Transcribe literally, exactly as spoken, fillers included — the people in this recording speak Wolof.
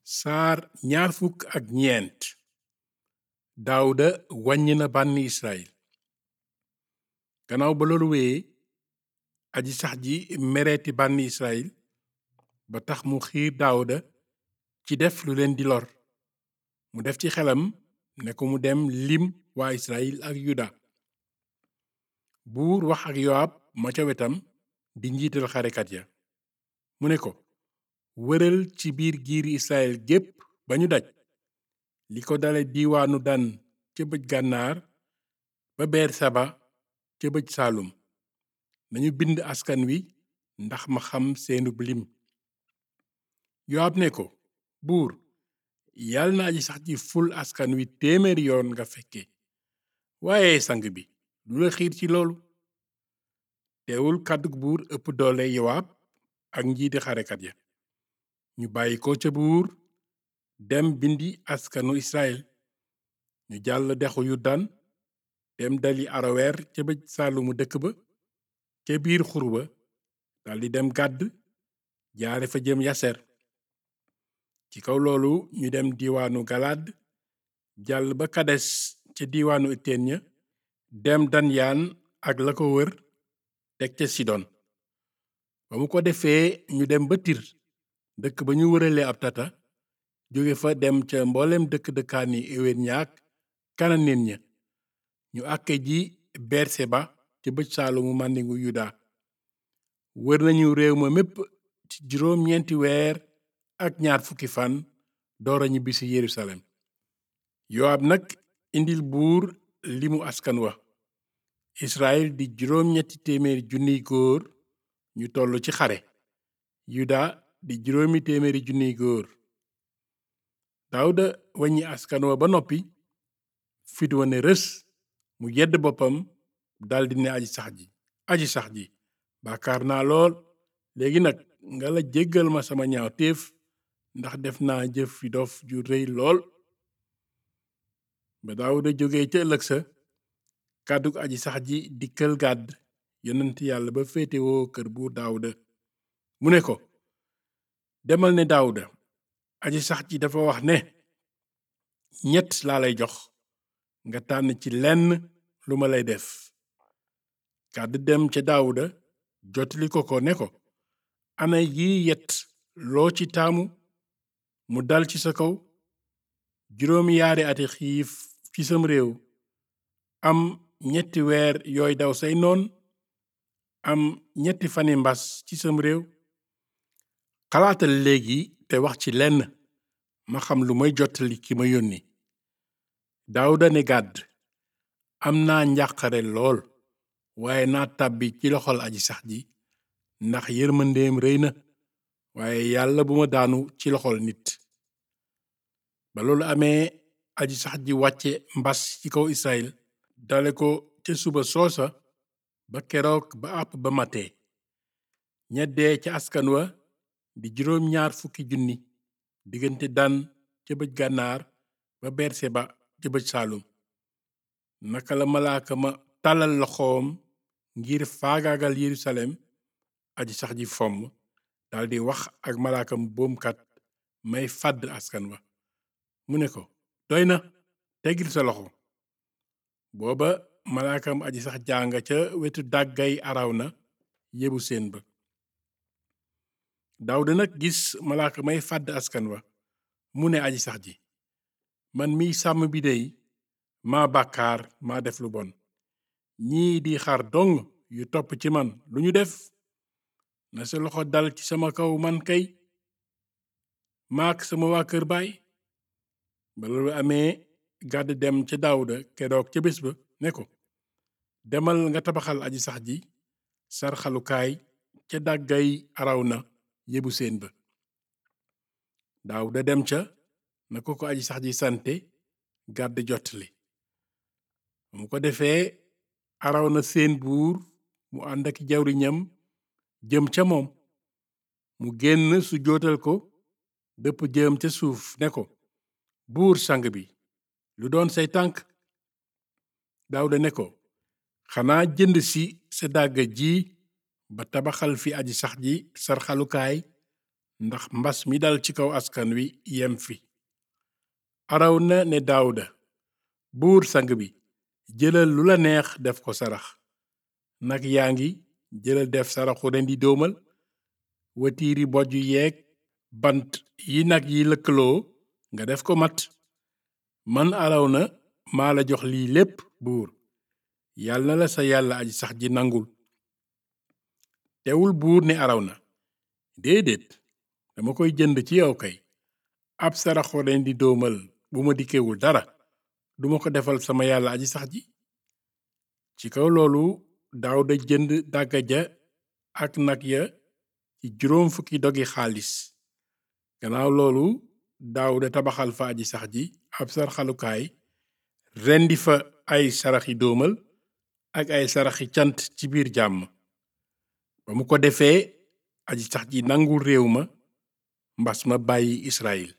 saar ñaar fukk ak ñeent daawuda wàññi na bànni israel. gannaaw ba loolu wéyee aji sax ji mereeti bànni israel ba tax mu xiir daawuda ci def lu leen di lor. mu def ci xelam ne ko mu dem lim waa israel ak yuda. buur wax ak yowaab ma ca wetam di njiital xarekat ya mu ne ko wëral ci biir giiri israel gépp ba ñu daj li ko dale diiwaanu dan ca bëj gànnaar ba beer saba ca bëj saalum nañu bind askan wi ndax ma xam seenub lim. yowaab ne ko buur yàlla na aji sax ji ful askan wi téeméeri yoon nga fekke waaye sang bi du la xiir ci loolu. teewul kàddug buur ëpp doole yowaab ak njiiti xarekat ya ñu bàyyi ko ca buur dem bindi askanu israel. ñu jàll dexu yurdan dem dali araweer ca bëj saalumu dëkk ba ca biir xur ba daldi dem gàdd jaare fa jëm yaser. ci kaw loolu ñu dem diiwaanu galaad jàll ba kades ca diiwaanu eteen ña dem danyaan ak la ko wër teg ca sidon. ba mu ko defee ñu dem ba tir dëkk ba ñu wërale ab tata jóge fa dem ca mboolem dëkk dëkkaani ewén ñaak kananeen ña ñu àkke ji berseba ca bëj saalumu màndingu yuda. wër nañu réew ma mépp ci juróom ñeenti weer ak ñaar fukki fan doora ñibbisi yerusalem. yowaab nag indil buur limu askan wa israel di juróom ñetti téeméeri junniy góor ñu toll ci xare, yuda di juróomi téeméeri junniy góor. daawuda waññi askan wa ba noppi fit wa ne rës mu yedd boppam daldi ne aji sax ji aji sax ji bàkkaar naa lool, léegi nag nga la jéggal ma sama ñaaw téef ndax def naa jëf fi dof ju rëy lool. ba daawuda jógee ca ëllëg sa kàddug aji sax ji dikkal gàdd yonent yàlla ba féetewoo kër buur daawuda mu ne ko demal ne daawuda aji sax ji dafa wax ne ñett laa lay jox nga tànn ci lenn lu ma lay def. gàdd dem ca daawuda jotali ko ko ne ko ana yi yet loo ci taamu mu dal ci sa kaw. juróomi yaari ati xiif ci sam réew, am ñetti weer yooy daw say noon, am ñetti fani mbas ci sam réew. xalaatal léegi te wax ci lenn ma xam lu may jottali ki ma yónni. daawuda ne gàdd am naa njàqare lool waaye naa tàbbi ci loxol aji sax ji ndax yërmandeem rëy na waaye yàlla bu ma daanu ci loxol nit. ba loolu amee aji sax ji wàcce mbas ci kaw israel dale ko ca suba soosa ba keroog ba àpp ba matee. ña dee ca askan wa di juróom ñaar fukki junni diggante dan ca bëj gànnaar ba berseba ca bëj saalum. naka la malaaka ma tàllal loxoom ngir faagaagal yerusalem, aji sax ji fomm daldi wax ak malaakam boomkat may fàdd askan wa mu ne ko doy na, teggil sa loxo. booba malaakam aji sax janga ca wetu dàggay arawna yebu seen ba. daawuda nag gis malaaka may fàdd askan wa mu ne aji sax ji man miy sàmm bi dey maa bàkkaar maa def lu bon. ñii di xar dong yu topp ci man lu ñu def? na sa loxo dal ci sama kaw man kay maak sama waa kër baay. ba loolu amee gàdd dem ca daawuda keroog ca bés ba ne ko demal nga tabaxal aji sax ji sarxalukaay ca dàggay arawna yebu seen ba. daawuda dem ca na ko ko aji sax ji sante gàdd jottali. mu ko defee arawna seen buur mu ànd ak jawriñam jëm ca moom. mu génn su jootal ko dëpp jëm ca suuf ne ko buur sang bi lu doon say tànk? daawuda ne ko xanaa jënd si sa dàgga ji ba tabaxal fi aji sax ji sarxalukaay ndax mbas mi dal ci kaw askan wi yem fi. Arawna ne Daawuda, buur sang bi, jëlal lu la neex def ko sarax. nag yaa ngi jëlal def saraxu rendi doomal, watiiri bojj yeeg bant yi nag yi lëkkaloo nga def ko mat. man Arawna maa la jox lii lépp buur. yàlla na la sa yàlla aji sax ji nangul. teewul buur ne Arawna, déedéet, dama koy jënd ci yow kay. ab saraxu rendi doomal bu ma dikkewul dara duma ko defal sama yàlla aji sax ji. ci kaw loolu Daawuda jënd dàgga ja ak nag ya ci juróom fukki dogi xaalis. gannaaw loolu Daawuda tabaxal fa aji sax ji ab sarxalukaay, rendi fa ay saraxi doomal ak ay saraxi cant ci biir jàmm. ba mu ko defee aji sax ji nangul réew ma, mbas ma bàyyi Israyil.